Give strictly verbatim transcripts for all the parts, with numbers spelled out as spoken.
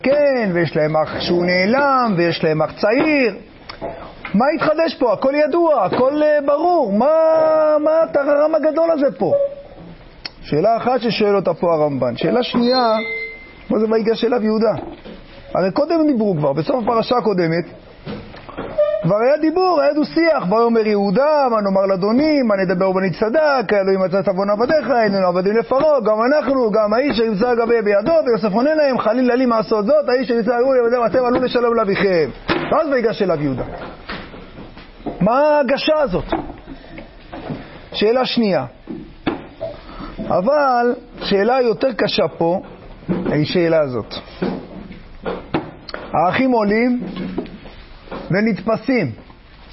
כן, ויש להם אח שהוא נעלם, ויש להם אח צעיר. מה התחדש פה? הכל ידוע, הכל ברור. מה, מה הטררם הגדול הזה פה? שאלה אחת ששואל אותה פה הרמב"ן. שאלה שנייה, מה זה ויגש אליו יהודה? הרי קודם דיברו כבר, בסוף הפרשה הקודמת, כבר היה דיבור, היה דו שיח, ויאמר יהודה, מה נאמר לאדוני, מה נדבר ובני צדק, אלוהים מצא עוון עבדיך, היינו עבדים לפרעה, גם אנחנו, גם האיש שנמצא גבי בידו, ויוסף עונה להם, חלילה לי מעשות זאת, האיש שנמצא גבי בידו, אתם עלו לשלום לאביכם. ואז ויגש אליו יהודה. מה ההגשה הזאת? שאלה שנייה. אבל שאלה יותר קשה פה היא שאלה הזאת. האחים עולים ונתפסים.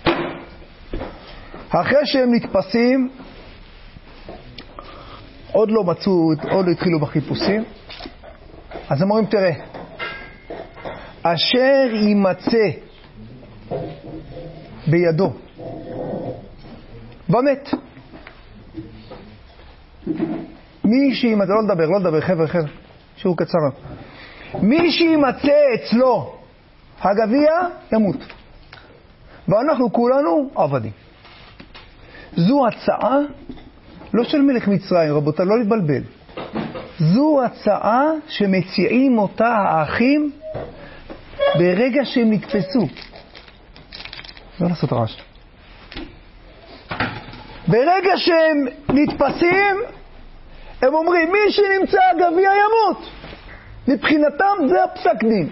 אחרי שהם נתפסים, עוד לא מצאו, עוד לא התחילו בחיפושים, אז הם אומרים, תראה, אשר יימצא בידו במת, מי שימצא, לא לדבר, לא לדבר, חבר'ה, חבר'ה, שהוא קצר, מי שימצא אצלו הגביע ימות, ואנחנו כולנו עבדים. זו הצעה לא של מלך מצרים, רבותיי, לא להתבלבל. זו הצעה שמציעים אותה האחים ברגע שהם נתפסו. לא לעשות רעש. ברגע שהם נתפסים, הם אומרים, מי שנמצא הגביע ימות. מבחינתם זה הפסק דין.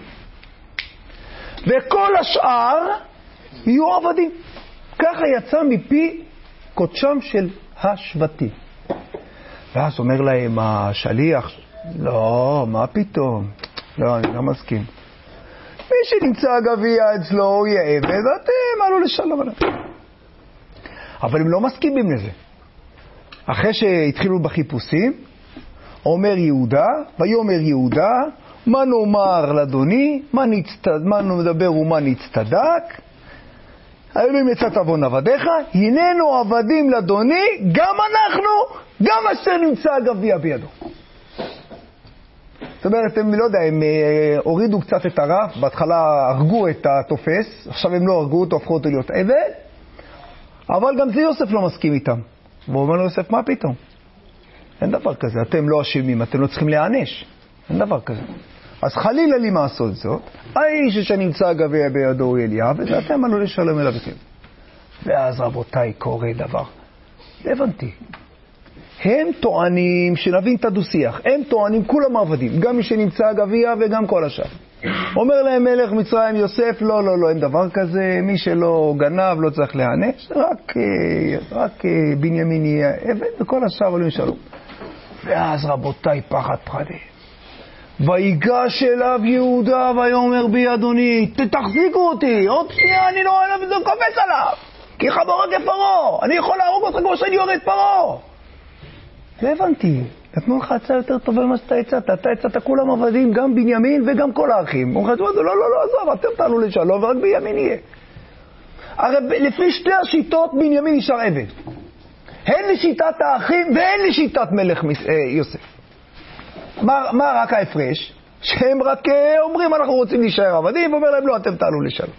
וכל השאר יהיו עבדים. ככה יצא מפי קודשם של השבטים. ואז אומר להם השליח, לא, מה פתאום? לא, אני לא מסכים. מי שנמצא הגביע אצלו הוא יהיה עבד, ואתם עלו לשלום עליו. אבל הם לא מסכימים לזה. אחרי שהתחילו בחיפושים, אומר יהודה, ויאמר יהודה, מה נאמר לאדוני, מה, נצטד, מה נדבר ומה נצטדק, האלוהים יצא עוון עבדיך, הננו עבדים לאדוני, גם אנחנו, גם אשר נמצא הגביע בידו. זאת אומרת, הם לא יודע, הם הורידו קצת את הרף, בהתחלה הרגו את התופס, עכשיו הם לא הרגו אותו, הפכו אותו להיות עבד, אבל גם זה יוסף לא מסכים איתם. והוא אומר לו, יוסף, מה פתאום? אין דבר כזה, אתם לא אשמים, אתם לא צריכים להענש. אין דבר כזה. אז חלילה לי מעשות זאת, האיש שנמצא הגביע בידו הוא אליה, ואתם עלו לשלום אליו אתם. ואז רבותיי קורה דבר. הבנתי. הם טוענים, שנבין את הדו-שיח, הם טוענים כולם עבדים, גם מי שנמצא הגביע וגם כל השאר. אומר להם מלך מצרים יוסף, לא, לא, לא, אין דבר כזה, מי שלא גנב לא צריך להענש, רק, רק בנימין יהיה עבד וכל השאר עולים שלום. ואז רבותיי פחד פחדים. ויגש אליו יהודה ויאמר בי אדוני, תחזיקו אותי, עוד שנייה אני לא אוהב את זה קופץ עליו, כי חמור רק פרעה, אני יכול להרוג אותך כמו שאני יורד פרעה. לא הבנתי, נתנו לך הצעה יותר טובה ממה שאתה הצעת, אתה הצעת כולם עבדים, גם בנימין וגם כל האחים. הוא חשבו, לא, לא, לא, עזוב, אתם תעלו לשלום ורק בנימין יהיה. הרי לפי שתי השיטות בנימין נשאר עבד. הן לשיטת האחים והן לשיטת מלך יוסף. מה, מה רק ההפרש? שהם רק אומרים אנחנו רוצים להישאר עבדים, ואומר להם לא, אתם תעלו לשלום.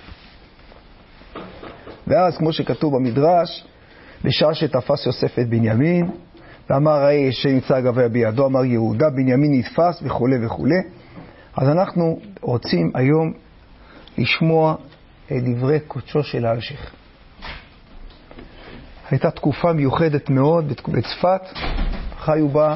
ואז כמו שכתוב במדרש, בשעה שתפס יוסף את בנימין, ואמר האיש שנמצא הגביע בידו, אמר יהודה, בנימין נתפס וכו' וכו'. אז אנחנו רוצים היום לשמוע את דברי קודשו של האלשיך. הייתה תקופה מיוחדת מאוד בצפת, חיו בה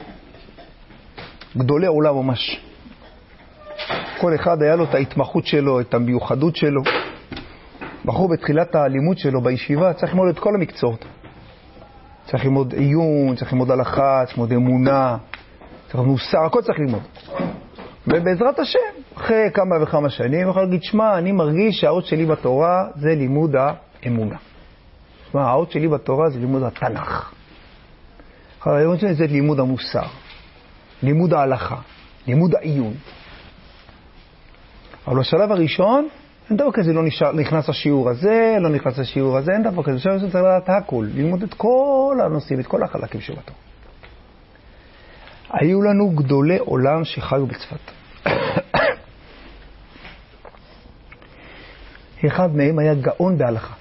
גדולי עולם ממש. כל אחד היה לו את ההתמחות שלו, את המיוחדות שלו. בחור בתחילת הלימוד שלו בישיבה צריך ללמוד את כל המקצועות. צריך ללמוד עיון, צריך ללמוד הלכה, צריך ללמוד אמונה, צריך ללמוד מוסר, הכל צריך ללמוד. ובעזרת השם, אחרי כמה וכמה שנים, הוא יכול להגיד, שמע, אני מרגיש שהאות שלי בתורה זה לימוד האמונה. שמע, האות שלי בתורה זה לימוד התנ"ך. האות שלי זה לימוד המוסר, לימוד ההלכה, לימוד העיון. אבל בשלב הראשון, אין דבר כזה, לא נכנס השיעור הזה, לא נכנס השיעור הזה, אין דבר כזה. עכשיו צריך לדעת הכל, ללמוד את כל הנושאים, את כל החלקים של התורה. היו לנו גדולי עולם שחיו בצפת. אחד מהם היה גאון בהלכה.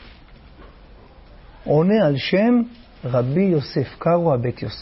עונה על שם רבי יוסף קארו הבית יוסף.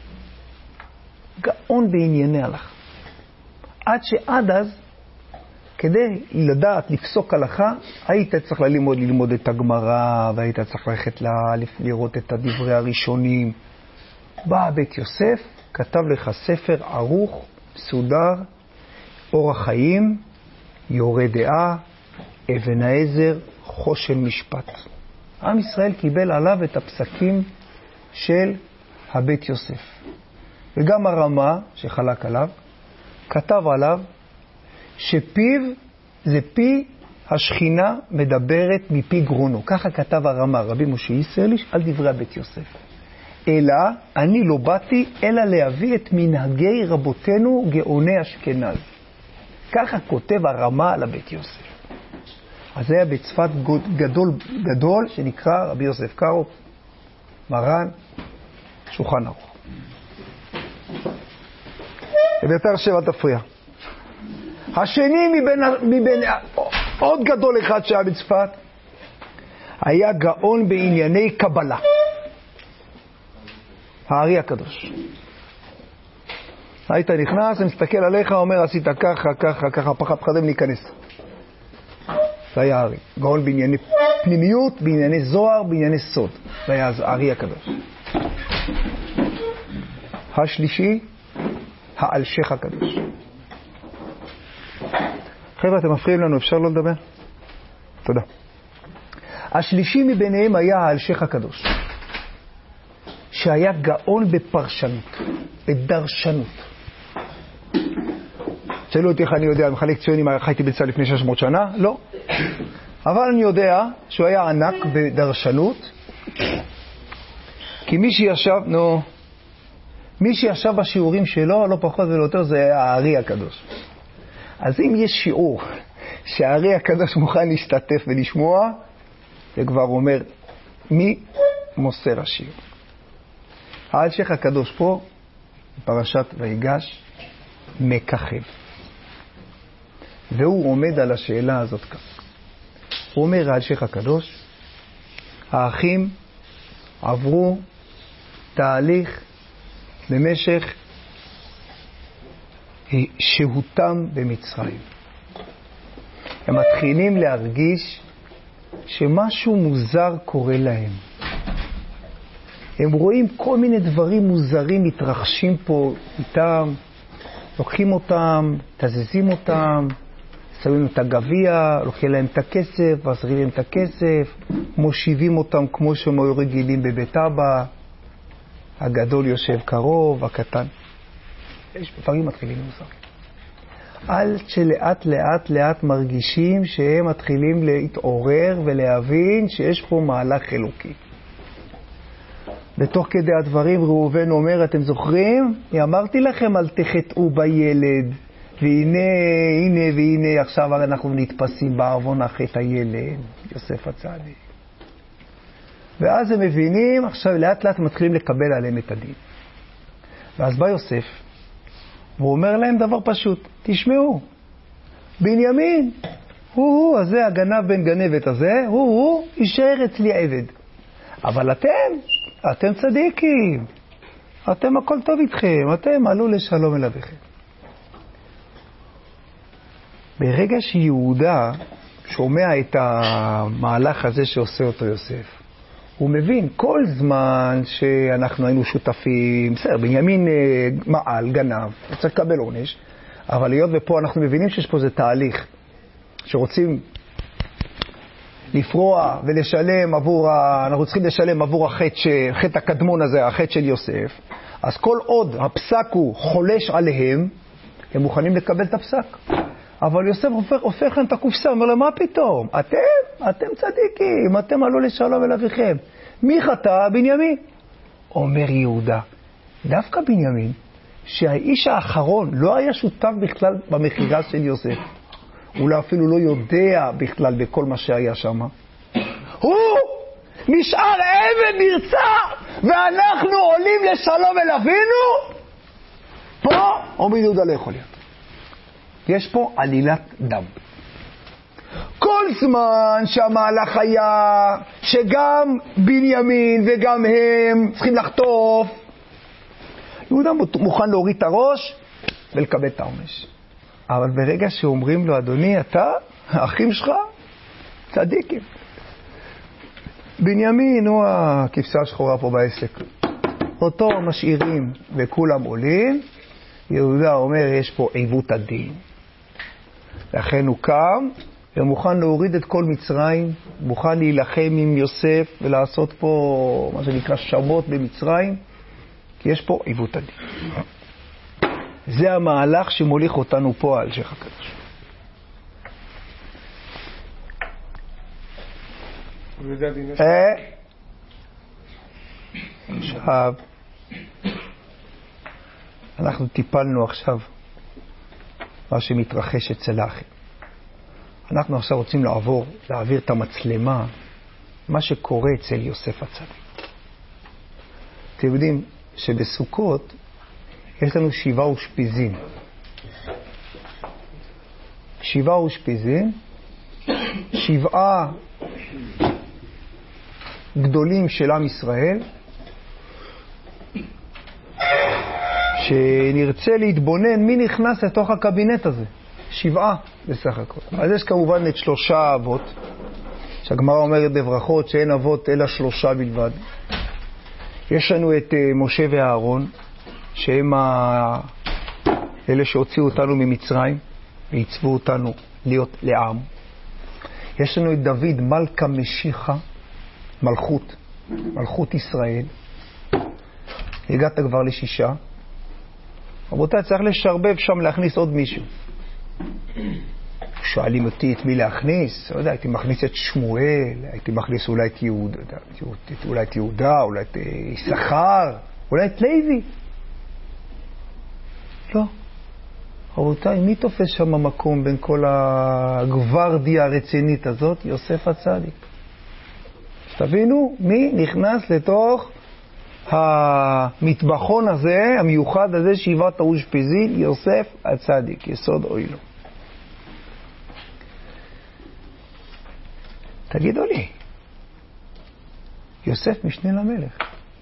גאון בענייני הלכה. עד שעד אז, כדי לדעת לפסוק הלכה, היית צריך ללמוד, ללמוד את הגמרא, והיית צריך ללכת לראות את הדברי הראשונים. בא בית יוסף, כתב לך ספר ערוך, מסודר, אורח חיים, יורה דעה, אבן העזר, חושן משפט. עם ישראל קיבל עליו את הפסקים של הבית יוסף. וגם הרמה שחלק עליו, כתב עליו שפיו זה פי השכינה מדברת מפי גרונו. ככה כתב הרמה, רבי משה ישראליש, על דברי הבית יוסף. אלא, אני לא באתי אלא להביא את מנהגי רבותינו גאוני אשכנז. ככה כותב הרמה על הבית יוסף. אז זה היה בצפת גדול גדול שנקרא רבי יוסף קארו, מרן, שולחן ערוך. אביתר שבע תפריע. השני מבין, מבין, עוד גדול אחד שהיה בצפת, היה גאון בענייני קבלה. הארי הקדוש. היית נכנס, מסתכל עליך, אומר, עשית ככה, ככה, ככה, פחד פחדם להיכנס. זה היה הארי. גאון בענייני פנימיות, בענייני זוהר, בענייני סוד. זה היה הארי הקדוש. השלישי, האלשך הקדוש. חבר'ה, אתם מפריעים לנו, אפשר לא לדבר? תודה. השלישי מביניהם היה האלשך הקדוש, שהיה גאון בפרשנות, בדרשנות. שאלו אותי איך אני יודע, מחלק ציונים, חייתי בצה"ל לפני שש מאות שנה? לא. אבל אני יודע שהוא היה ענק בדרשנות, כי מי שישב, נו, מי שישב בשיעורים שלו, לא פחות ולא יותר, זה היה הארי הקדוש. אז אם יש שיעור שהארי הקדוש מוכן להשתתף ולשמוע, זה כבר אומר, מי מוסר השיעור? האלשך הקדוש פה, בפרשת ויגש, מככב. והוא עומד על השאלה הזאת כך. הוא אומר, האלשך הקדוש, האחים עברו תהליך במשך שהותם במצרים. הם מתחילים להרגיש שמשהו מוזר קורה להם. הם רואים כל מיני דברים מוזרים מתרחשים פה איתם, לוקחים אותם, תזזים אותם, שמים את הגביע, לוקחים להם את הכסף, ועזרים להם את הכסף, מושיבים אותם כמו שהם היו רגילים בבית אבא, הגדול יושב קרוב, הקטן. יש דברים מתחילים מוזרים. על שלאט לאט לאט מרגישים שהם מתחילים להתעורר ולהבין שיש פה מהלך אלוקי. בתוך כדי הדברים ראובן אומר, אתם זוכרים? אמרתי לכם אל תחטאו בילד, והנה, הנה והנה עכשיו אנחנו נתפסים בעוון החטא הילד, יוסף הצדיק. ואז הם מבינים, עכשיו לאט לאט מתחילים לקבל עליהם את הדין. ואז בא יוסף, והוא אומר להם דבר פשוט, תשמעו, בנימין, הוא הוא, הזה הגנב בן גנבת הזה, הוא הוא, יישאר אצלי עבד. אבל אתם, אתם צדיקים, אתם הכל טוב איתכם, אתם עלו לשלום אל אביכם. ברגע שיהודה שומע את המהלך הזה שעושה אותו יוסף, הוא מבין כל זמן שאנחנו היינו שותפים, בסדר, בנימין מעל, גנב, צריך לקבל עונש, אבל להיות ופה אנחנו מבינים שיש פה זה תהליך, שרוצים לפרוע ולשלם עבור, אנחנו צריכים לשלם עבור החטא, חטא הקדמון הזה, החטא של יוסף, אז כל עוד הפסק הוא חולש עליהם, הם מוכנים לקבל את הפסק. אבל יוסף הופך, הופך להם את הקופסה, אומר להם, מה פתאום? אתם, אתם צדיקים, אתם עלו לשלום אל אביכם. מי חטא? בנימין. אומר יהודה, דווקא בנימין, שהאיש האחרון לא היה שותף בכלל במחירה של יוסף, אולי אפילו לא יודע בכלל בכל מה שהיה שם, הוא נשאר עבד נרצע, ואנחנו עולים לשלום אל אבינו, פה אומר יהודה לא יכול להיות. יש פה עלילת דם. כל כל זמן שהמהלך היה שגם בנימין וגם הם צריכים לחטוף, יהודה מוכן להוריד את הראש ולקבל את העונש. אבל ברגע שאומרים לו, אדוני, אתה, האחים שלך, צדיקים. בנימין הוא הכבשה השחורה פה בעסק. אותו משאירים וכולם עולים. יהודה אומר, יש פה עיוות הדין. לכן הוא קם ומוכן להוריד את כל מצרים, מוכן להילחם עם יוסף ולעשות פה מה שנקרא שמות במצרים, כי יש פה עיוות הדין. זה המהלך שמוליך אותנו פה על שייך הקדוש. עכשיו, אנחנו טיפלנו עכשיו מה שמתרחש אצל האחים. אנחנו עכשיו רוצים לעבור, להעביר את המצלמה, מה שקורה אצל יוסף הצדיק. אתם יודעים שבסוכות יש לנו שבעה אושפיזין. שבעה אושפיזין, שבעה גדולים של עם ישראל, שנרצה להתבונן מי נכנס לתוך הקבינט הזה. שבעה בסך הכל. אז יש כמובן את שלושה אבות, שהגמרא אומרת בברכות שאין אבות אלא שלושה בלבד. יש לנו את משה ואהרון, שהם ה... אלה שהוציאו אותנו ממצרים ועיצבו אותנו להיות לעם. יש לנו את דוד מלכה משיחה, מלכות, מלכות ישראל. הגעת כבר לשישה. רבותיי, צריך לשרבב שם, להכניס עוד מישהו. שואלים אותי את מי להכניס, לא יודע, הייתי מכניס את שמואל, הייתי מכניס אולי את יהודה, אולי את יהודה, אולי את יששכר, אולי את לוי. לא. רבותיי, מי תופס שם מקום בין כל הגוורדיה הרצינית הזאת? יוסף הצדיק. תבינו, מי נכנס לתוך המטבחון הזה, המיוחד הזה, שבעת האושפיזין? יוסף הצדיק, יסוד אוילו. תגידו לי, יוסף משנה למלך.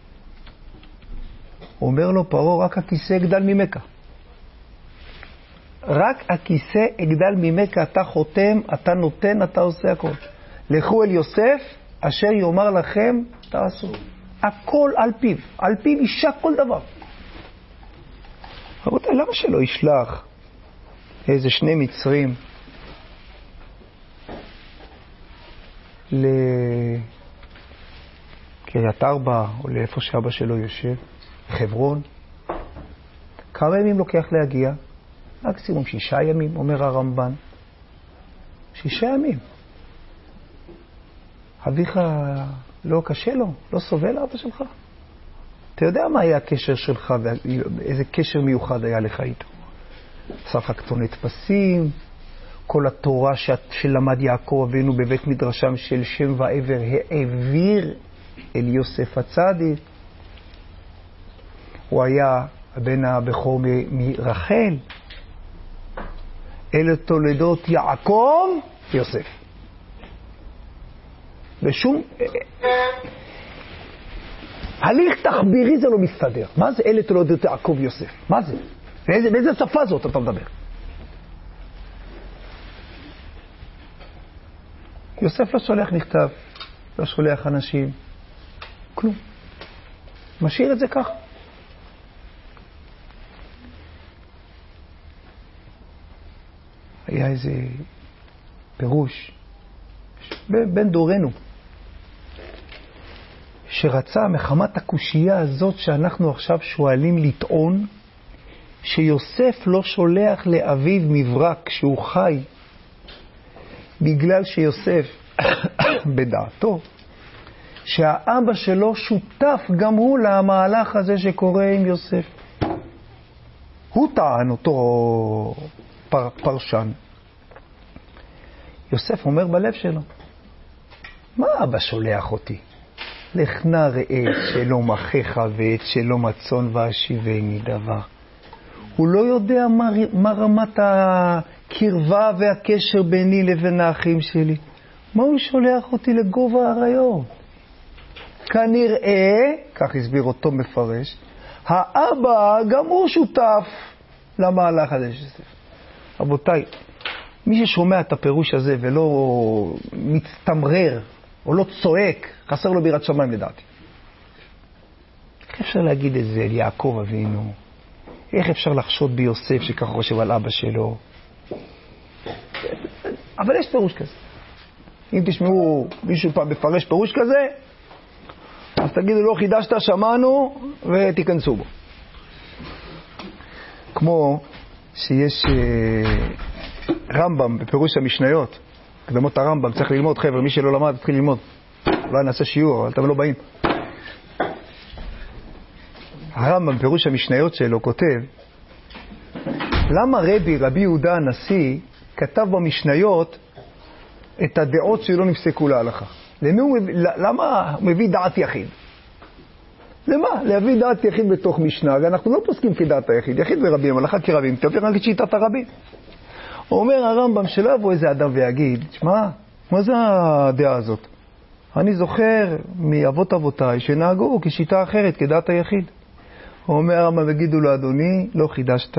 אומר לו פרעה, רק הכיסא יגדל ממכה. רק הכיסא יגדל ממכה, אתה חותם, אתה נותן, אתה עושה הכל. לכו אל יוסף, אשר יאמר לכם, תעשו. הכל על פיו, על פיו אישה כל דבר. רבותיי, למה שלא ישלח איזה שני מצרים לקריית ארבע, או לאיפה שאבא שלו יושב, חברון? כמה ימים לוקח להגיע? מקסימום שישה ימים, אומר הרמב"ן. שישה ימים. אביך לא קשה לו, לא סובל אבא שלך. אתה יודע מה היה הקשר שלך, ואיזה קשר מיוחד היה לך איתו. עשה לך כתונת פסים, כל התורה שלמד יעקב אבינו בבית מדרשם של שם ועבר העביר אל יוסף הצדיק. הוא היה בן הבכור מרחל. אלה תולדות יעקב ויוסף. ושום הליך תחבירי זה לא מסתדר. מה זה אלה תולדות יעקב ויוסף? מה זה? באיזה, באיזה שפה זאת אתה מדבר? יוסף לא שולח מכתב, לא שולח אנשים, כלום. משאיר את זה ככה. היה איזה פירוש בן דורנו, שרצה מחמת הקושייה הזאת שאנחנו עכשיו שואלים לטעון, שיוסף לא שולח לאביו מברק שהוא חי, בגלל שיוסף בדעתו שהאבא שלו שותף גם הוא למהלך הזה שקורה עם יוסף. הוא טען אותו פר, פרשן. יוסף אומר בלב שלו, מה אבא שולח אותי? לך נא ראה את שלום אחיך ואת שלום הצאן ואשיבני דבר. הוא לא יודע מה, מה רמת קרבה והקשר ביני לבין האחים שלי. מה הוא שולח אותי לגובה האריות? כנראה, כך הסביר אותו מפרש, האבא גם הוא שותף למהלך הזה של יוסף. רבותיי, מי ששומע את הפירוש הזה ולא מצטמרר או לא צועק, חסר לו ביראת שמיים לדעתי. איך אפשר להגיד את זה אל יעקב אבינו? איך אפשר לחשוד ביוסף שככה חושב על אבא שלו? אבל יש פירוש כזה. אם תשמעו מישהו פעם בפרש פירוש כזה, אז תגידו לא חידשת, שמענו, ותיכנסו בו. כמו שיש רמב"ם בפירוש המשניות, קדמות הרמב"ם, צריך ללמוד, חבר'ה, מי שלא למד, תתחיל ללמוד. אולי נעשה שיעור, אבל אתם לא באים. הרמב"ם בפירוש המשניות שלו כותב, למה רבי, רבי יהודה הנשיא, כתב במשניות את הדעות שלא נפסקו להלכה? למי הוא מביא, למה הוא מביא דעת יחיד? למה? להביא דעת יחיד בתוך משנה, ואנחנו לא פוסקים כדעת היחיד, יחיד ורבים, הלכה כרבים, תביא רק את שיטת הרבים. הוא אומר הרמב"ם שלא יבוא איזה אדם ויגיד, שמע, מה זה הדעה הזאת? אני זוכר מאבות אבותיי שנהגו כשיטה אחרת, כדעת היחיד. הוא אומר הרמב"ם, וגידו לו, אדוני, לא חידשת.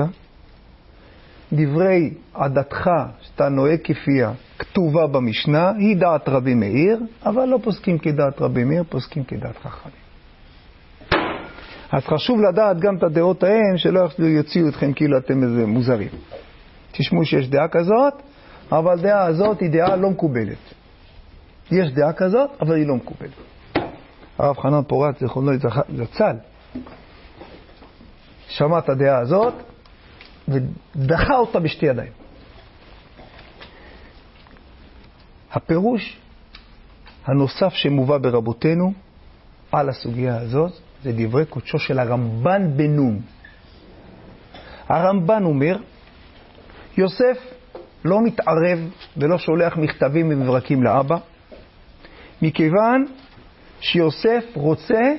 דברי עדתך שאתה נוהג כפיה כתובה במשנה, היא דעת רבי מאיר, אבל לא פוסקים כדעת רבי מאיר, פוסקים כדעת חכמים. אז חשוב לדעת גם את הדעות ההם, שלא יוציאו אתכם כאילו אתם איזה מוזרים. תשמעו שיש דעה כזאת, אבל דעה הזאת היא דעה לא מקובלת. יש דעה כזאת, אבל היא לא מקובלת. הרב חנן פורת, זכרונו לצל, שמע את הדעה הזאת, ודחה אותה בשתי ידיים. הפירוש הנוסף שמובא ברבותינו על הסוגיה הזאת, זה דברי קודשו של הרמב"ן בנון. הרמב"ן אומר, יוסף לא מתערב ולא שולח מכתבים ומברקים לאבא, מכיוון שיוסף רוצה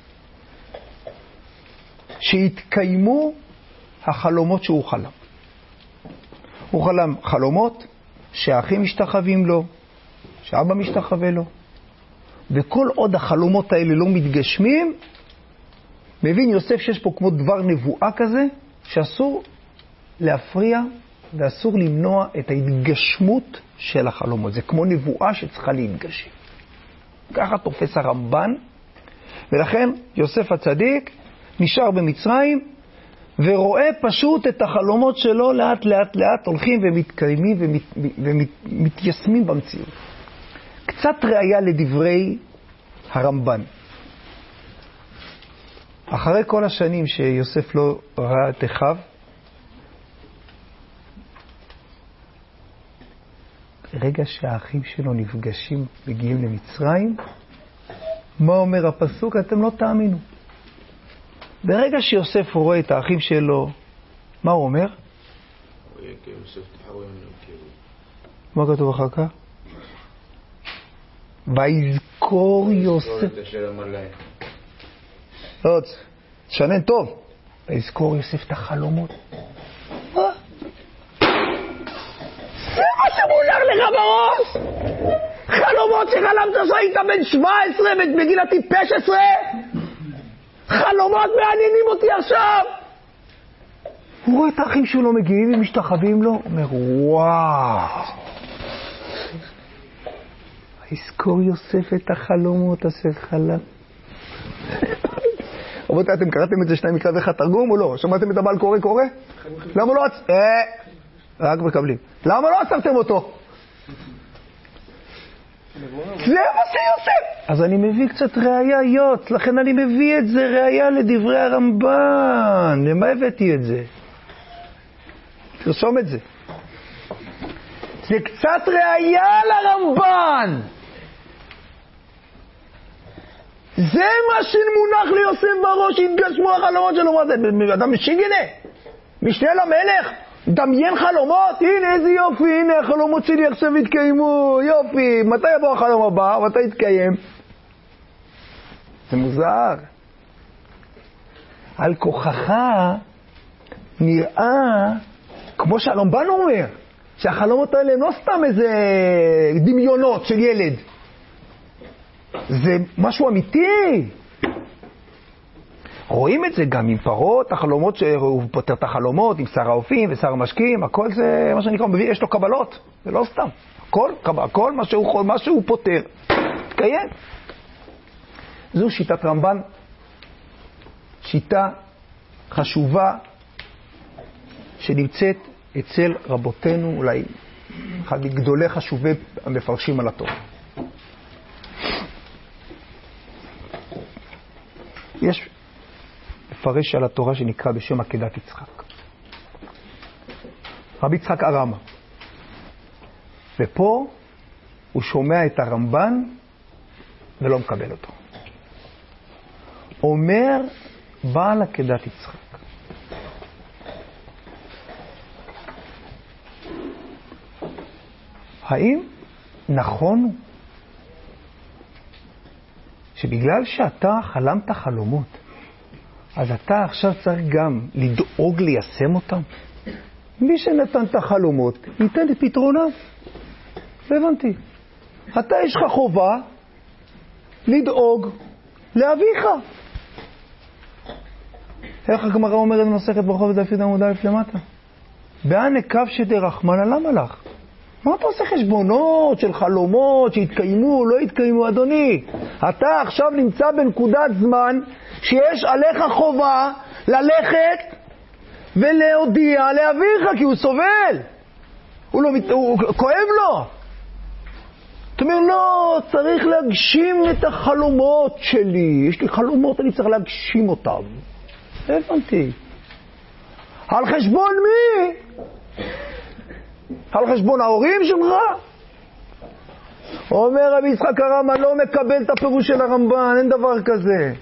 שיתקיימו החלומות שהוא חלם. הוא חלם חלומות שהאחים משתחווים לו, שאבא משתחווה לו, וכל עוד החלומות האלה לא מתגשמים, מבין יוסף שיש פה כמו דבר נבואה כזה, שאסור להפריע ואסור למנוע את ההתגשמות של החלומות. זה כמו נבואה שצריכה להתגשם. ככה תופס הרמב"ן, ולכן יוסף הצדיק נשאר במצרים, ורואה פשוט את החלומות שלו לאט לאט לאט הולכים ומתקיימים ומת, ומתיישמים במציאות. קצת ראיה לדברי הרמב"ן. אחרי כל השנים שיוסף לא ראה את אחיו, רגע שהאחים שלו נפגשים, מגיעים למצרים, מה אומר הפסוק? אתם לא תאמינו. ברגע שיוסף רואה את האחים שלו, מה הוא אומר? מה כתוב אחר כך? ויזכור יוסף. לא, תשנן טוב. ויזכור יוסף את החלומות. מה? זה מה שמונח לך בראש? חלומות שחלמת שהיית בן שבע עשרה בגיל הטיפש עשרה? חלומות מעניינים אותי עכשיו. הוא רואה את האחים שלו מגיעים ומשתחווים לו, הוא אומר וואו, יזכור יוסף את החלומות אשר חלם. רבותיי, אתם קראתם את זה שניים מקרא ואחד תרגום או לא? שמעתם את הבעל קורא קורא? למה לא עצ... אה, רק מקבלים. למה לא עצרתם אותו? זה מה שיוסף. אז אני מביא קצת ראיות, לכן אני מביא את זה ראיה לדברי הרמב"ן. למה הבאתי את זה? תרשום את זה. זה קצת ראיה לרמב"ן. זה מה שמונח ליוסף בראש, התגשמו החלומות שלו. מה זה? אדם משיגנה? משנה למלך? דמיין חלומות? הנה איזה יופי, הנה החלומות שלי עכשיו התקיימו, יופי. מתי יבוא החלום הבא? מתי יתקיים? זה מוזר. על כוחך נראה, כמו שהרמב"ן אומר, שהחלומות האלה הם לא סתם איזה דמיונות של ילד. זה משהו אמיתי. רואים את זה גם עם פרות, החלומות שהוא פותר את החלומות, עם שר האופים ושר המשקים, הכל זה מה שנקרא, מביא, יש לו קבלות, זה לא סתם. הכל, הכל מה שהוא, מה שהוא פותר. תקיים. זו שיטת רמב"ן, שיטה חשובה שנמצאת אצל רבותינו, אולי אחד מגדולי חשובי המפרשים על התורה. יש מפרש על התורה שנקרא בשם עקדת יצחק. רבי יצחק ארמה. ופה הוא שומע את הרמב"ן ולא מקבל אותו. אומר בעל עקדת יצחק. האם נכון הוא שבגלל שאתה חלמת חלומות, אז אתה עכשיו צריך גם לדאוג ליישם אותם? מי שנתן את החלומות, ייתן את פתרונם. לא הבנתי. אתה יש לך חובה לדאוג לאביך. איך הגמרא אומרת במסכת ברכות דף י' עמוד א' למטה? באנה קבשי דרחמנא למה לך? מה אתה עושה חשבונות של חלומות שהתקיימו, לא התקיימו, אדוני? אתה עכשיו נמצא בנקודת זמן שיש עליך חובה ללכת ולהודיע לאביך, כי הוא סובל. הוא, לא, הוא כואב לו. אתה אומר, לא, צריך להגשים את החלומות שלי. יש לי חלומות, אני צריך להגשים אותם. הבנתי. על חשבון מי? על חשבון ההורים שלך? אומר רבי יצחק ארמה, לא מקבל את הפירוש של הרמב"ן, אין דבר כזה.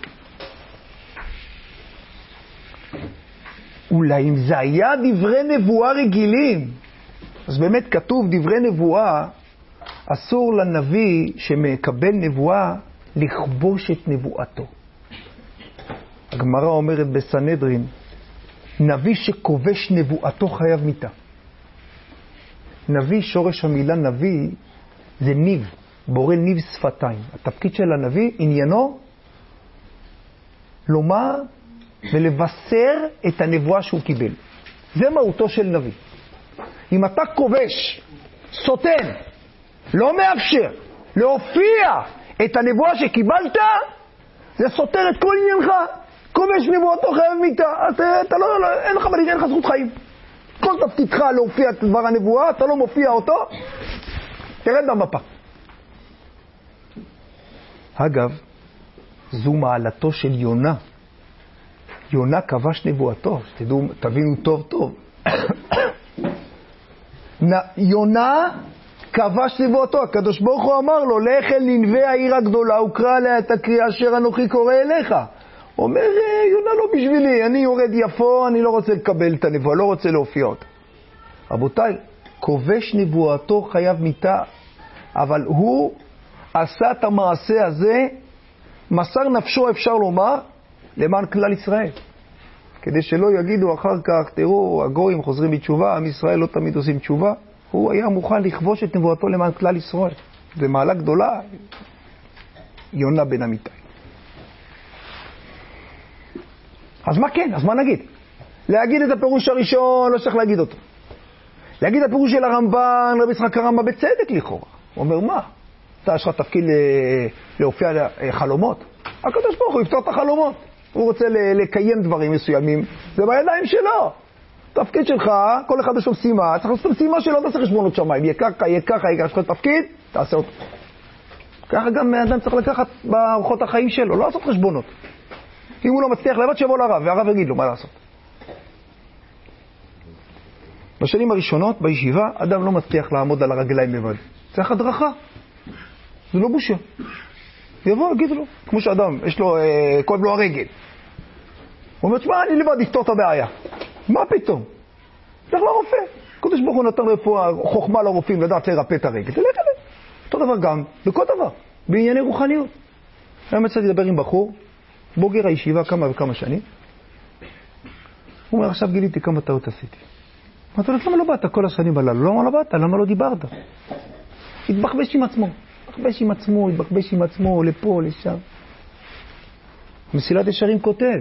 אולי אם זה היה דברי נבואה רגילים, אז באמת כתוב דברי נבואה, אסור לנביא שמקבל נבואה לכבוש את נבואתו. הגמרא אומרת בסנהדרין, נביא שכובש נבואתו חייב מיתה. נביא, שורש המילה נביא, זה ניב, בורא ניב שפתיים. התפקיד של הנביא, עניינו, לומר ולבשר את הנבואה שהוא קיבל. זה מהותו של נביא. אם אתה כובש, סותן, לא מאפשר להופיע את הנבואה שקיבלת, זה סותר את כל עניינך. כובש נבואתו חייב מיתה. אתה, אתה לא, לא, אין לך מליד, אין לך זכות חיים. כל תפקידך להופיע את דבר הנבואה, אתה לא מופיע אותו, תרד במפה. אגב, זו מעלתו של יונה. יונה כבש נבואתו, שתדעו, תבינו טוב טוב. יונה כבש נבואתו, הקדוש ברוך הוא אמר לו, לך אל ננבה העיר הגדולה, וקרא עליה את הקריאה אשר אנוכי קורא אליך. אומר, יונה לא בשבילי, אני יורד יפו, אני לא רוצה לקבל את הנבואה, לא רוצה להופיע אותה. רבותיי, כובש נבואתו חייב מיתה, אבל הוא עשה את המעשה הזה, מסר נפשו אפשר לומר, למען כלל ישראל. כדי שלא יגידו אחר כך, תראו, הגויים חוזרים בתשובה, עם ישראל לא תמיד עושים תשובה, הוא היה מוכן לכבוש את נבואתו למען כלל ישראל. זה מעלה גדולה, יונה בן אמיתי. אז מה כן? אז מה נגיד? להגיד את הפירוש הראשון, לא צריך להגיד אותו. להגיד את הפירוש של הרמב"ן, רבי יצחק ארמה, בצדק לכאורה. הוא אומר, מה? אתה יש לך תפקיד להופיע חלומות? הקדוש ברוך הוא יפתור את החלומות. הוא רוצה לקיים דברים מסוימים, זה בידיים שלו. תפקיד שלך, כל אחד יש לו משימה, צריך לעשות משימה שלו, תעשה חשבונות שמיים. יהיה ככה, יהיה ככה, יש לך תפקיד, תעשה אותו. ככה גם אדם צריך לקחת באורחות החיים שלו, לא לעשות חשבונות. אם הוא לא מצליח לבד, שיבוא לרב, והרב יגיד לו מה לעשות. בשנים הראשונות, בישיבה, אדם לא מצליח לעמוד על הרגליים לבד. צריך הדרכה. זה לא בושה. יבוא, יגיד לו. כמו שאדם, יש לו, אה, כואב לו הרגל. הוא אומר, תשמע, אני לבד אפתור את הבעיה. מה פתאום? לך לרופא. קדוש ברוך הוא נתן רפואה, חוכמה לרופאים, לדעת לרפא את הרגל. תלך אליהם. אותו דבר גם, בכל דבר. בענייני רוחניות. היום יצאתי לדבר עם בחור, בוגר הישיבה כמה וכמה שנים. הוא אומר, עכשיו גיליתי כמה טעות עשיתי. אמרתי לו, למה לא באת כל השנים הללו? למה לא באת? למה לא דיברת? התבחבש עם עצמו. התבחבש עם עצמו, התבחבש עם עצמו, לפה, לשם. מסילת ישרים כותב.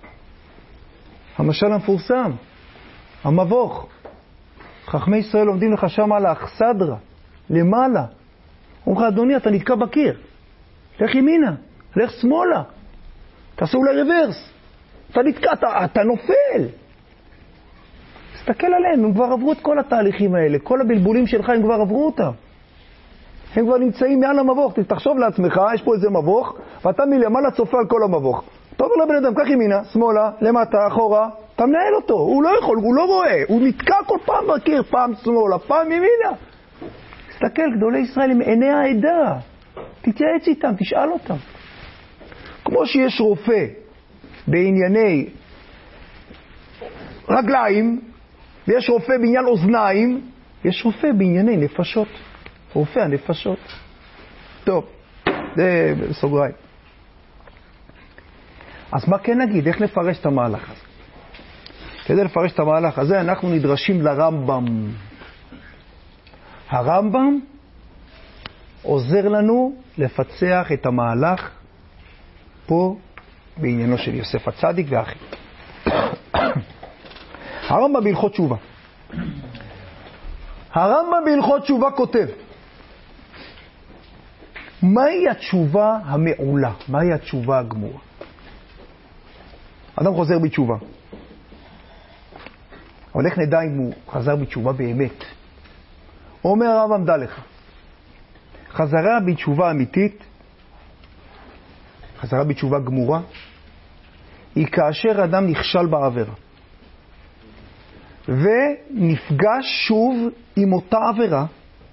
המשל המפורסם. המבוך. חכמי ישראל עומדים לך שם על האכסדרה, למעלה. אומרים לך, אדוני, אתה נתקע בקיר. לך ימינה, לך שמאלה. תעשה אולי רוורס. אתה נתקע, אתה, אתה נופל. תסתכל עליהם, הם כבר עברו את כל התהליכים האלה. כל הבלבולים שלך הם כבר עברו אותם. הם כבר נמצאים מעל המבוך. תחשוב לעצמך, יש פה איזה מבוך, ואתה מלמעלה צופה על כל המבוך. אתה אומר לבן אדם, קח ימינה, שמאלה, למטה, אחורה, אתה מנהל אותו. הוא לא יכול, הוא לא רואה. הוא נתקע כל פעם בקיר, פעם שמאלה, פעם ימינה. תסתכל, גדולי ישראל הם עיני העדה. תתייעץ איתם, תשאל אותם. כמו שיש רופא בענייני רגליים, ויש רופא בעניין אוזניים, יש רופא בענייני נפשות. רופא הנפשות. טוב, זה סוגריים. אז מה כן נגיד? איך נפרש את המהלך הזה? כדי לפרש את המהלך הזה, אנחנו נדרשים לרמב"ם. הרמב"ם עוזר לנו לפצח את המהלך פה בעניינו של יוסף הצדיק ואחי. הרמב"ם בהלכות תשובה. הרמב"ם בהלכות תשובה כותב, מהי התשובה המעולה? מהי התשובה הגמורה? אדם חוזר בתשובה. אבל איך נדע אם הוא חזר בתשובה באמת? אומר הרמב"ם, דע לך, חזרה בתשובה אמיתית, חזרה בתשובה גמורה, היא כאשר אדם נכשל בעבירה ונפגש שוב עם אותה עבירה,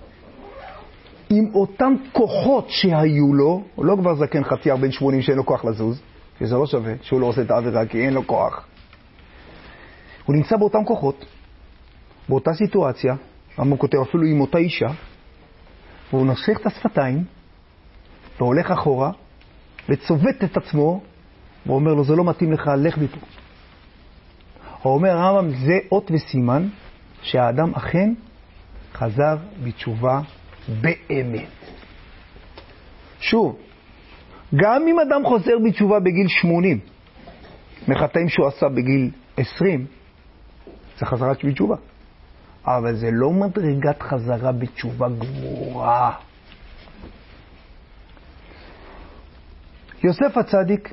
עם אותם כוחות שהיו לו. הוא לא כבר זקן חצי בן שמונים שאין לו כוח לזוז, שזה לא שווה שהוא לא עושה את העבירה כי אין לו כוח. הוא נמצא באותם כוחות, באותה סיטואציה, הוא כותב אפילו עם אותה אישה, והוא נושך את השפתיים והולך אחורה וצובט את עצמו ואומר לו, זה לא מתאים לך, לך מפה. הוא אומר, הרמב"ם, זה אות וסימן שהאדם אכן חזר בתשובה באמת. שוב, גם אם אדם חוזר בתשובה בגיל שמונים, מחטאים שהוא עשה בגיל עשרים, זה חזרה בתשובה. אבל זה לא מדרגת חזרה בתשובה גמורה. יוסף הצדיק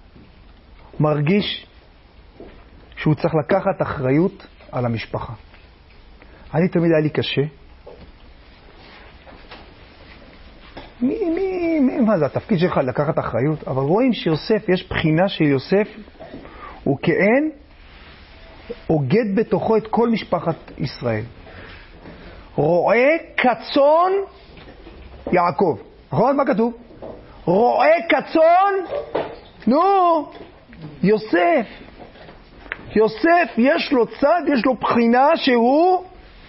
מרגיש שהוא צריך לקחת אחריות על המשפחה. אני תמיד היה לי קשה. מי, מי, מי, מה זה התפקיד שלך לקחת אחריות? אבל רואים שיוסף, יש בחינה של יוסף, הוא כאין אוגד בתוכו את כל משפחת ישראל. רואה כצאן יעקב. נכון? מה כתוב? רואה כצאן, נו, יוסף. יוסף יש לו צד, יש לו בחינה שהוא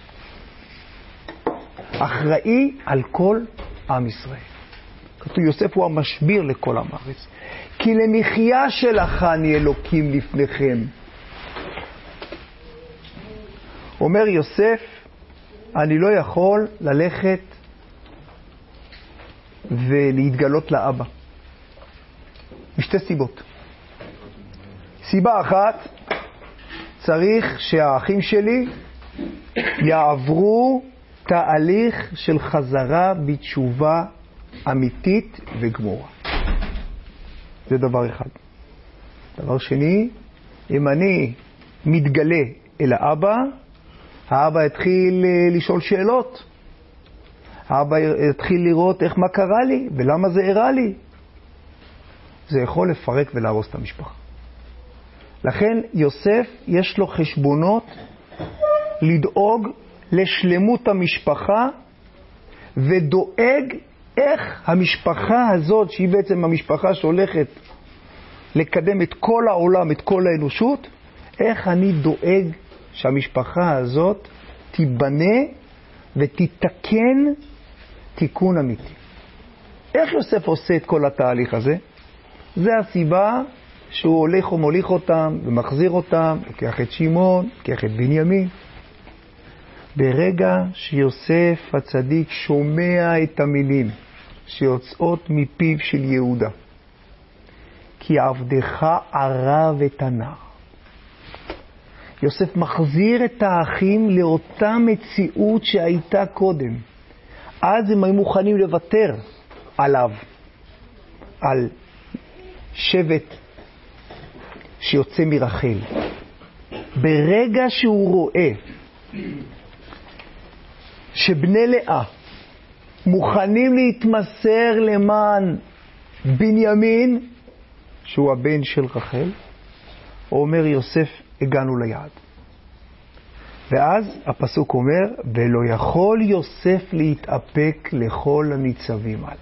אחראי על כל עם ישראל. כתוב, יוסף הוא המשביר לכל עם הארץ. כי למחיה שלכני אלוקים לפניכם. אומר יוסף, אני לא יכול ללכת ולהתגלות לאבא. משתי סיבות. סיבה אחת, צריך שהאחים שלי יעברו תהליך של חזרה בתשובה אמיתית וגמורה. זה דבר אחד. דבר שני, אם אני מתגלה אל האבא, האבא התחיל לשאול שאלות. האבא התחיל לראות איך מה קרה לי ולמה זה הראה לי. זה יכול לפרק ולהרוס את המשפחה. לכן יוסף יש לו חשבונות לדאוג לשלמות המשפחה, ודואג איך המשפחה הזאת, שהיא בעצם המשפחה שהולכת לקדם את כל העולם, את כל האנושות, איך אני דואג שהמשפחה הזאת תיבנה ותתקן תיקון אמיתי. איך יוסף עושה את כל התהליך הזה? זה הסיבה שהוא הולך ומוליך אותם ומחזיר אותם, לוקח את שמעון, לוקח את בנימין. ברגע שיוסף הצדיק שומע את המילים שיוצאות מפיו של יהודה, כי עבדך ערב את הנער, יוסף מחזיר את האחים לאותה מציאות שהייתה קודם. אז הם היו מוכנים לוותר עליו, על שבט שיוצא מרחל. ברגע שהוא רואה שבני לאה מוכנים להתמסר למען בנימין, שהוא הבן של רחל, הוא אומר יוסף, הגענו ליעד. ואז הפסוק אומר, ולא יכול יוסף להתאפק לכל הניצבים עליו.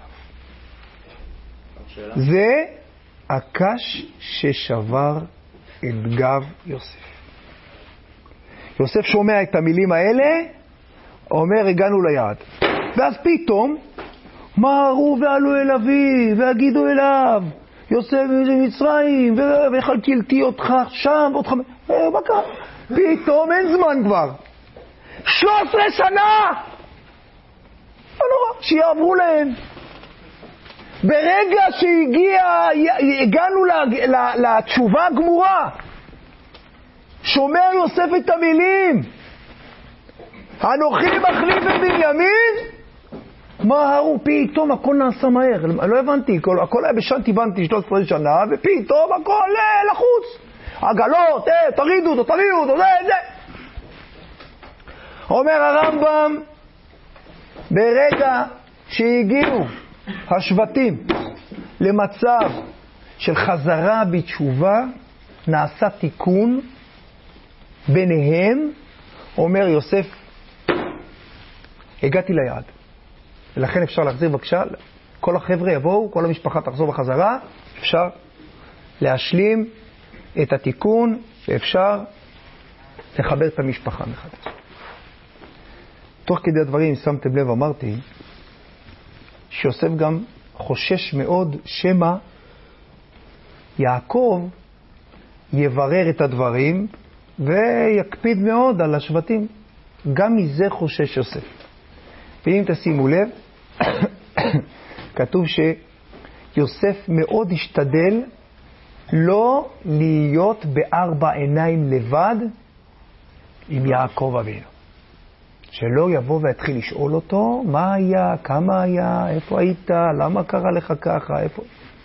זה הקש ששבר את גב יוסף. יוסף שומע את המילים האלה, אומר הגענו ליעד. ואז פתאום מהרו ועלו אל אבי והגידו אליו, יוסף ממצרים, וחלקלתי אותך שם עוד חמש, מה קרה? פתאום אין זמן כבר, שלוש עשרה שנה לא נורא, שיעברו להם. ברגע שהגיע, הגענו לתשובה הגמורה, שומע יוסף את המילים, אנוכי מחליף את בנימין, מהרו, פתאום הכל נעשה מהר. לא הבנתי, הכל, הכל היה בשנתי בנתי שלוש עשרה שנה, ופתאום הכל אה, לחוץ. עגלות, אה, תרידו אותו, תרידו אותו, זה, זה. אומר הרמב"ם, ברגע שהגיעו השבטים למצב של חזרה בתשובה, נעשה תיקון ביניהם. אומר יוסף, הגעתי ליעד, ולכן אפשר להחזיר בבקשה, כל החבר'ה יבואו, כל המשפחה תחזור בחזרה, אפשר להשלים את התיקון, ואפשר לחבר את המשפחה מחדש. תוך כדי הדברים, שמתם לב, אמרתי, שיוסף גם חושש מאוד שמא יעקב יברר את הדברים, ויקפיד מאוד על השבטים. גם מזה חושש יוסף. ואם תשימו לב, כתוב שיוסף מאוד השתדל לא להיות בארבע עיניים לבד עם יעקב אבינו. שלא יבוא ויתחיל לשאול אותו מה היה, כמה היה, איפה היית, למה קרה לך ככה, איפה.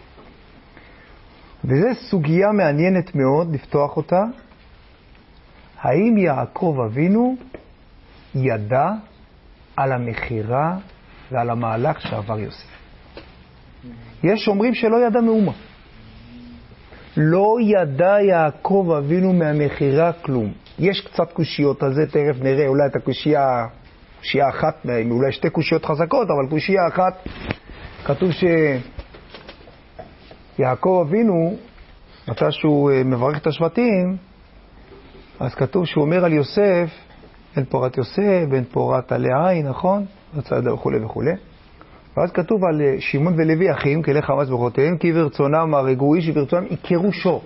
וזו סוגיה מעניינת מאוד לפתוח אותה. האם יעקב אבינו ידע על המחירה ועל המהלך שעבר יוסף? יש אומרים שלא ידע מאומה. לא ידע יעקב אבינו מהמחירה כלום. יש קצת קושיות על זה, תכף נראה אולי את הקושייה, קושייה אחת, אולי שתי קושיות חזקות, אבל קושייה אחת, כתוב שיעקב אבינו, מתי שהוא מברך את השבטים, אז כתוב שהוא אומר על יוסף, בן פורת יוסף, בן פורת עלי, נכון? רצד וכו' וכו'. ואז כתוב על שמעון ולוי אחים, כלי חמאס בכותיהם, כי ברצונם הרגו איש וברצונם יקרו שור.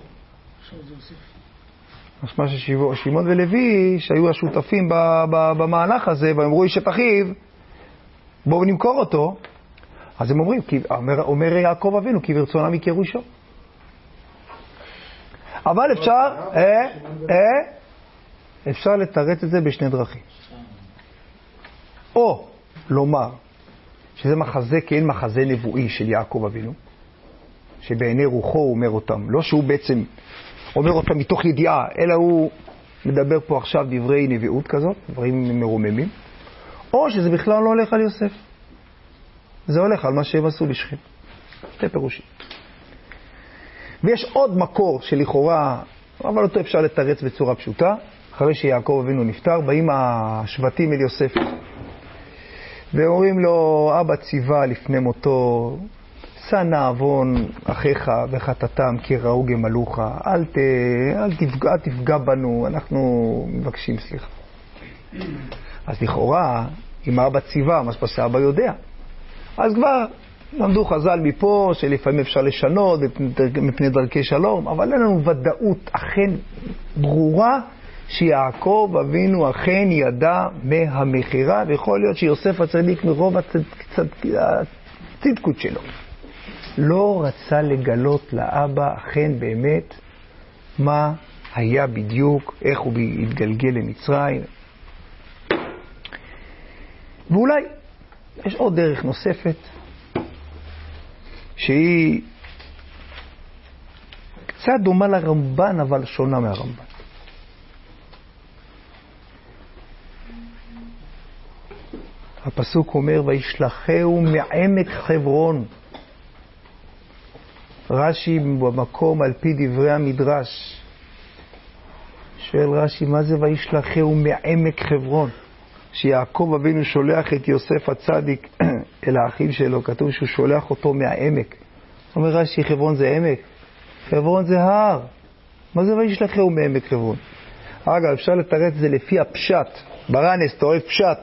משמע ששמעון ולוי, שהיו השותפים במהלך הזה, ואמרו איש את אחיו, בואו נמכור אותו, אז הם אומרים, אומר, אומר יעקב אבינו, כי ברצונם יקרו שור. אבל אפשר, אה, אה, אפשר לתרץ את זה בשני דרכים. או לומר שזה מחזה כאין מחזה נבואי של יעקב אבינו, שבעיני רוחו הוא אומר אותם, לא שהוא בעצם אומר אותם מתוך ידיעה, אלא הוא מדבר פה עכשיו דברי נביאות כזאת, דברים מרוממים, או שזה בכלל לא הולך על יוסף. זה הולך על מה שהם עשו לשכם. שתי פירושים. ויש עוד מקור שלכאורה, אבל אותו אפשר לתרץ בצורה פשוטה. אחרי שיעקב אבינו נפטר, באים השבטים אל יוסף. ואומרים לו, אבא ציווה לפני מותו, שא נא עוון אחיך וחטאתם כי ראו גמלוך, אל, ת, אל תפגע, תפגע בנו, אנחנו מבקשים סליחה. אז לכאורה, אם אבא ציווה, מה שאבא יודע. אז כבר למדו חז"ל מפה שלפעמים אפשר לשנות מפני דרכי שלום, אבל אין לנו ודאות אכן ברורה שיעקב אבינו אכן ידע מהמכירה, ויכול להיות שיוסף הצדיק מרוב הצדקות שלו לא רצה לגלות לאבא אכן באמת מה היה בדיוק, איך הוא התגלגל למצרים. ואולי יש עוד דרך נוספת שהיא קצת דומה לרמב"ן אבל שונה מהרמב"ן. הפסוק אומר וישלחהו מעמק חברון. רש"י במקום על פי דברי המדרש שואל רש"י מה זה וישלחהו מעמק חברון? שיעקב אבינו שולח את יוסף הצדיק אל האחים שלו, כתוב שהוא שולח אותו מהעמק. אומר רש"י חברון זה עמק? חברון זה הר. מה זה וישלחהו מעמק חברון? אגב, אפשר לתרץ את זה לפי הפשט. ברנס, אתה אוהב פשט.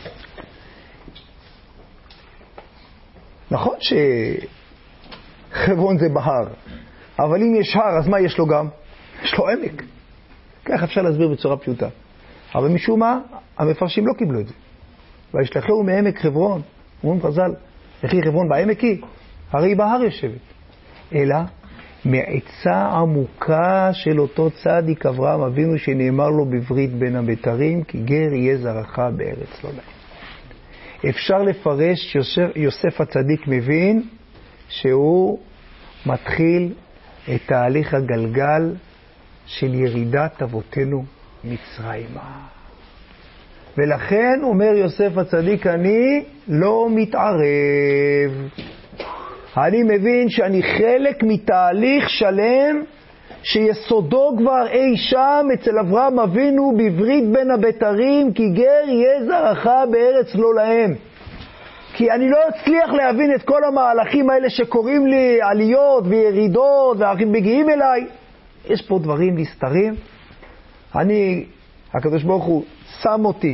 נכון שחברון זה בהר, אבל אם יש הר, אז מה יש לו גם? יש לו עמק. כך אפשר להסביר בצורה פשוטה. אבל משום מה, המפרשים לא קיבלו את זה. וישלחהו מעמק חברון. אומרים חז"ל, וכי חברון בעמק היא? הרי היא בהר יושבת. אלא מעצה עמוקה של אותו צדיק אברהם אבינו שנאמר לו בברית בין הבתרים, כי גר יהיה זרעך בארץ לא להם. אפשר לפרש שיוסף, יוסף הצדיק מבין שהוא מתחיל את תהליך הגלגל של ירידת אבותינו מצרימה. ולכן אומר יוסף הצדיק, אני לא מתערב. אני מבין שאני חלק מתהליך שלם שיסודו כבר אי שם אצל אברהם אבינו בברית בין הבתרים, כי גר יהיה זרעך בארץ לא להם. כי אני לא אצליח להבין את כל המהלכים האלה שקוראים לי עליות וירידות והאחים מגיעים אליי. יש פה דברים נסתרים. אני, הקדוש ברוך הוא שם אותי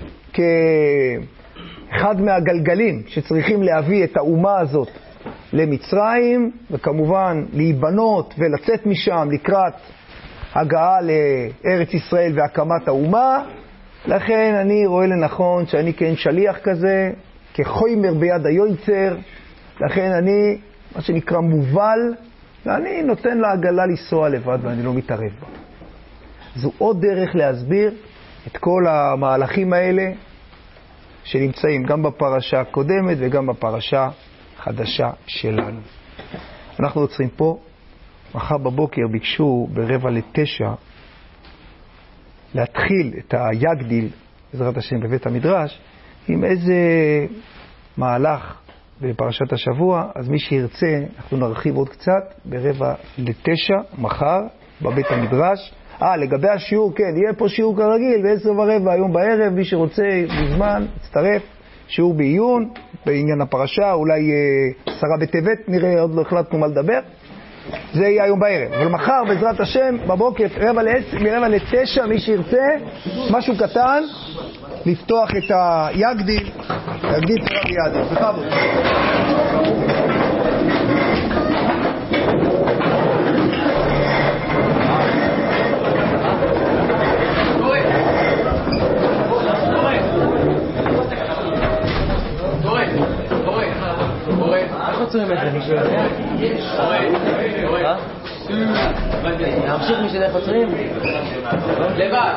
כאחד מהגלגלים שצריכים להביא את האומה הזאת למצרים, וכמובן להיבנות ולצאת משם לקראת הגעה לארץ ישראל והקמת האומה. לכן אני רואה לנכון שאני כן שליח כזה, כחוימר ביד היוצר. לכן אני, מה שנקרא, מובל, ואני נותן לעגלה לנסוע לבד ואני לא מתערב בה. זו עוד דרך להסביר את כל המהלכים האלה שנמצאים גם בפרשה הקודמת וגם בפרשה חדשה שלנו. אנחנו עוצרים פה. מחר בבוקר ביקשו ברבע לתשע להתחיל את היגדיל, בעזרת השם, בבית המדרש, עם איזה מהלך בפרשת השבוע. אז מי שירצה, אנחנו נרחיב עוד קצת ברבע לתשע מחר בבית המדרש. אה, לגבי השיעור, כן, יהיה פה שיעור כרגיל בעשר ורבע היום בערב. מי שרוצה בזמן, יצטרף. שיעור בעיון בעניין הפרשה, אולי עשרה בטבת, נראה, עוד לא החלטנו מה לדבר. זה יהיה היום בערב. אבל מחר, בעזרת השם, בבוקר, רבע לעשר, מרבע לתשע, מי שירצה, משהו קטן, לפתוח את היגדיל, יגדיל תורה ביד. בכבוד. עוצרים את זה, מישהו יודע? להמשיך מי שדרך עוצרים? לבד